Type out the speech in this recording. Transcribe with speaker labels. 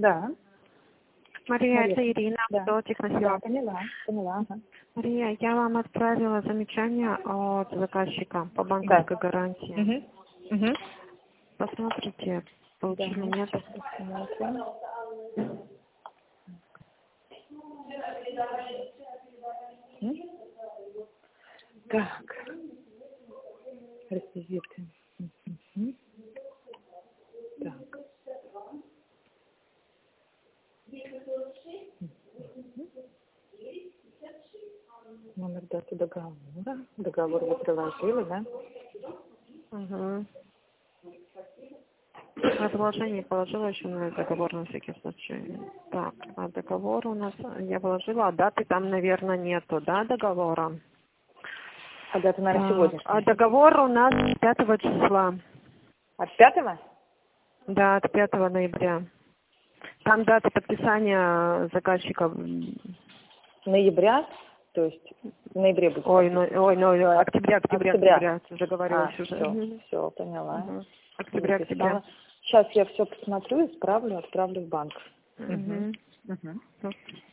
Speaker 1: Да.
Speaker 2: Мария, это Ирина,
Speaker 1: Да.
Speaker 2: до техносъемки.
Speaker 1: Да, поняла. Ага.
Speaker 2: Мария, я вам отправила замечание от заказчика по банковской гарантии.
Speaker 1: Угу.
Speaker 2: Посмотрите, получили, нет?
Speaker 1: Сейчас посмотрим. Так. Реквизиты. Так. Номер даты договора. Договор вы приложили, да?
Speaker 2: Угу. На положение положила еще на договор на всякий случай. Так, а договор у нас я положила, а даты там, наверное, нету, да, договора?
Speaker 1: А дата, наверное, сегодня.
Speaker 2: А договор у нас 5 числа.
Speaker 1: От 5-го?
Speaker 2: Да, от 5 ноября. Там дата подписания заказчика.
Speaker 1: Ноября? То есть в ноябре будет.
Speaker 2: Октября. Заговорилась уже.
Speaker 1: Все, поняла.
Speaker 2: Октября.
Speaker 1: Сейчас я все посмотрю, исправлю, отправлю в банк.
Speaker 2: Угу.